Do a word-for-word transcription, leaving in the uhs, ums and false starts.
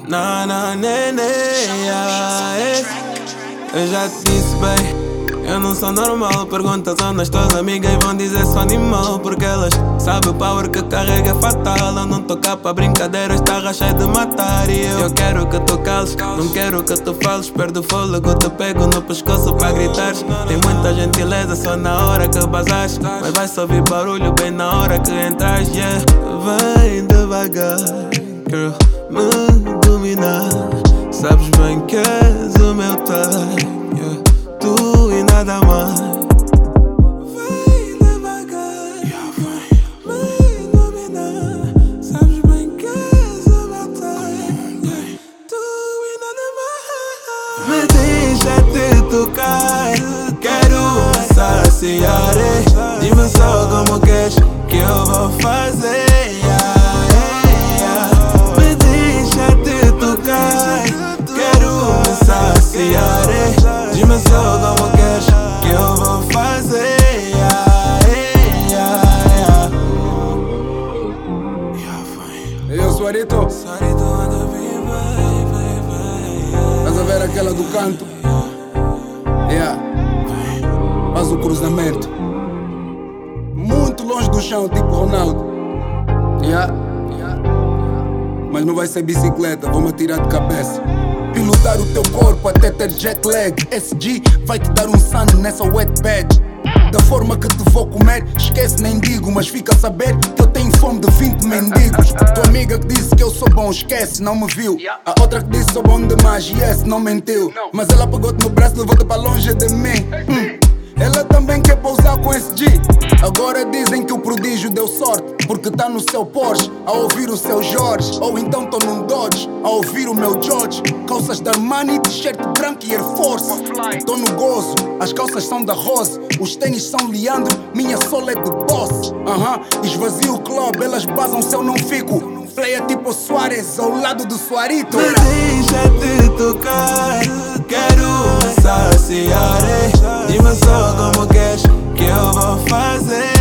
Na na nenê, eu já te disse bem, eu não sou normal. Perguntas onde as tuas amigas vão dizer sou animal, porque elas sabem o power que carrega é fatal. Eu não tô cá pra brincadeiras, tá cheio de matar. E eu, eu quero que tu cales, não quero que tu fales. Perdo o fôlego, te pego no pescoço pra gritares. Tem muita gentileza só na hora que basares, mas vai só ouvir barulho bem na hora que entras. Yeah, vem devagar, girl, me dominar. Sabes bem que és o meu type, yeah. Tu e nada mais. Vem devagar, yeah, vem. Me dominar. Sabes bem que és o meu type, yeah. Tu e nada mais. Me deixa te tocar, quero saciar. Diz-me só como queres que eu vou fazer. Diz-me só como queres que eu vou fazer. Eu sou Arito. Estás a ver aquela do canto? Yeah. Faz o cruzamento muito longe do chão, tipo Ronaldo. Yeah. Mas não vai ser bicicleta, vou-me atirar de cabeça. Pilotar o teu corpo até ter jet lag. S G vai te dar um sun nessa wet bed. Da forma que te vou comer, esquece nem digo. Mas fica a saber que eu tenho fome de vinte mendigos. Tua amiga que disse que eu sou bom, esquece, não me viu. A outra que disse sou bom demais, yes, não mentiu. Mas ela pegou-te no braço, levou-te para longe de mim. hum. Ela também quer pousar com S G. Agora dizem que o prodígio deu sorte, porque tá no seu Porsche a ouvir o seu Jorge. Ou então tô num Dodge a ouvir o meu George. Calças da Armani, t-shirt branco e Air Force. Tô no gozo, as calças são da Rose. Os tênis são Leandro, minha sola é de boss. Aham, uh-huh. Esvazio o club, elas basam se eu não fico. Playa tipo Suárez ao lado do Suarito. Me deixa te tocar, quero saciar. Diz-me só como queres que eu vou fazer.